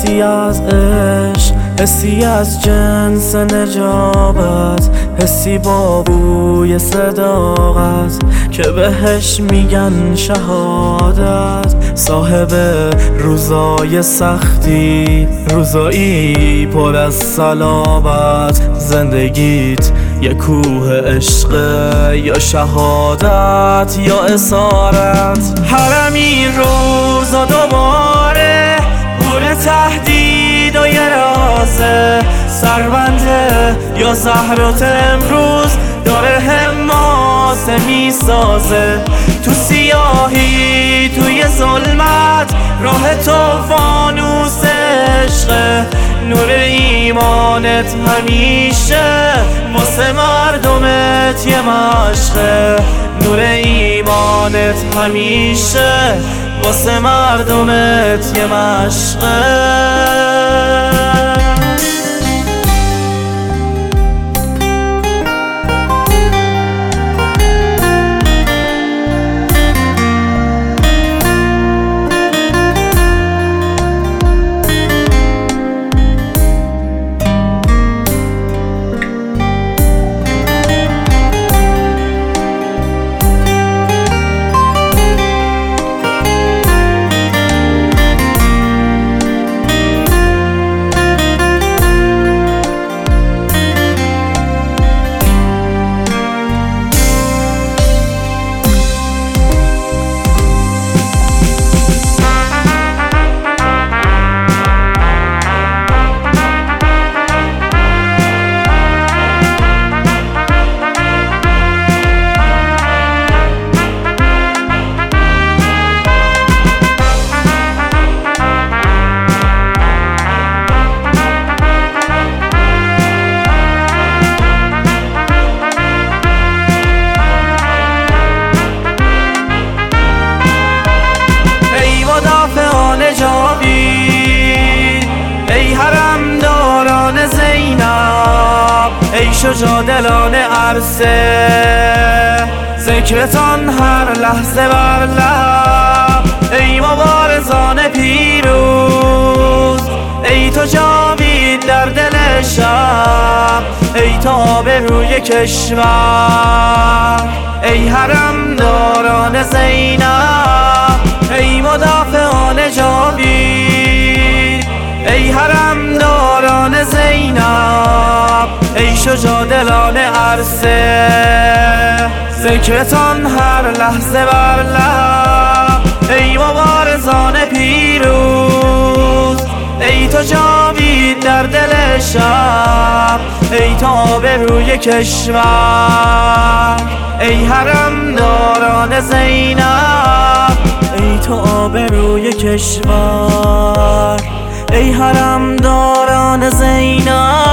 حسی از عشق، حسی از جنس نجابت، حسی با بوی صداقت که بهش میگن شهادت. صاحب روزای سختی، روزایی پر از صلابت. زندگیت یه کوه عشق یا شهادت یا اسارت. هرمی روزا دوباره گل تهدید و یه رازه، سربنده یا زهرات امروز داره حماسه میسازه. تو سیاهی توی ظلمت راه تو فانوس عشقه. نور ایمانت همیشه واسه مردمت یه مشقه. نور ایمانت همیشه واسه مردمت یه مشقه. ای شجاعدلان عرصه، ذکرتان هر لحظه بر لب. ای مبارزان پیروز، ای تو جاوید در دل شب. ای تو آبروی کشور، ای حرم داران زینب. ای مدافعان جاوید، ای حرم داران زینب. ای شجاعدلان عرصه، ذکرتان هر لحظه بر لب. ای مبارزان پیروز، ای تو جاوید در دل شب. ای تو آبروی کشور، ای حرم داران زینب. ای تو آبروی کشور، ای حرم داران زینب.